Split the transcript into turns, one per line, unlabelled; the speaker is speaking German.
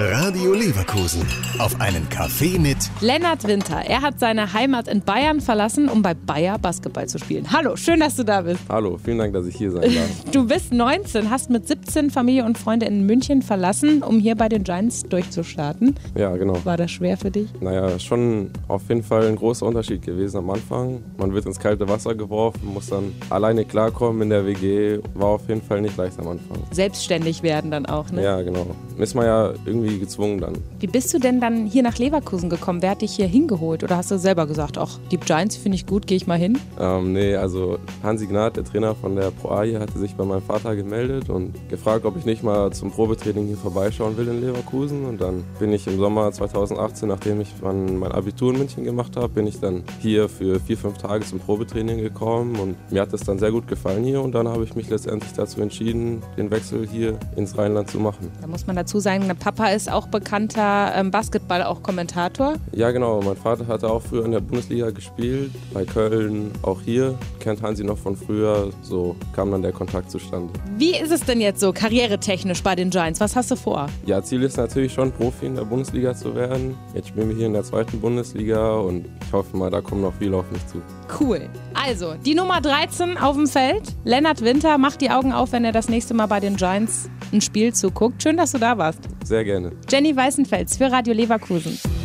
Radio Leverkusen. Auf einen Kaffee mit
Lennart Winter. Er hat seine Heimat in Bayern verlassen, um bei Bayer Basketball zu spielen. Hallo, schön, dass du da bist.
Hallo, vielen Dank, dass ich hier sein darf.
Du bist 19, hast mit 17 Familie und Freunde in München verlassen, um hier bei den Giants durchzustarten.
Ja, genau.
War das schwer für dich?
Naja, schon auf jeden Fall ein großer Unterschied gewesen am Anfang. Man wird ins kalte Wasser geworfen, muss dann alleine klarkommen in der WG. War auf jeden Fall nicht leicht am Anfang.
Selbstständig werden dann auch, ne?
Ja, genau. Ist man ja irgendwie gezwungen dann.
Wie bist du denn dann hier nach Leverkusen gekommen? Wer hat dich hier hingeholt? Oder hast du selber gesagt, ach, die Giants finde ich gut, gehe ich mal hin?
Nee, also Hansi Gnad, der Trainer von der Pro A hier, hatte sich bei meinem Vater gemeldet und gefragt, ob ich nicht mal zum Probetraining hier vorbeischauen will in Leverkusen. Und dann bin ich im Sommer 2018, nachdem ich mein Abitur in München gemacht habe, bin ich dann hier für 4-5 Tage zum Probetraining gekommen. Und mir hat es dann sehr gut gefallen hier. Und dann habe ich mich letztendlich dazu entschieden, den Wechsel hier ins Rheinland zu machen.
Da muss man dazu sagen, der Papa ist auch bekannter Basketball, auch Kommentator.
Ja, genau. Mein Vater hatte auch früher in der Bundesliga gespielt, bei Köln, auch hier. Kennt Hansi noch von früher. So kam dann der Kontakt zustande.
Wie ist es denn jetzt so karrieretechnisch bei den Giants? Was hast du vor?
Ja, Ziel ist natürlich schon, Profi in der Bundesliga zu werden. Jetzt spielen wir hier in der 2. Bundesliga und ich hoffe mal, da kommt noch viel auf mich zu.
Cool. Also, die Nummer 13 auf dem Feld. Lennart Winter, macht die Augen auf, wenn er das nächste Mal bei den Giants ein Spiel zuguckt. Schön, dass du da warst.
Sehr gerne.
Jenny Weißenfels für Radio Leverkusen.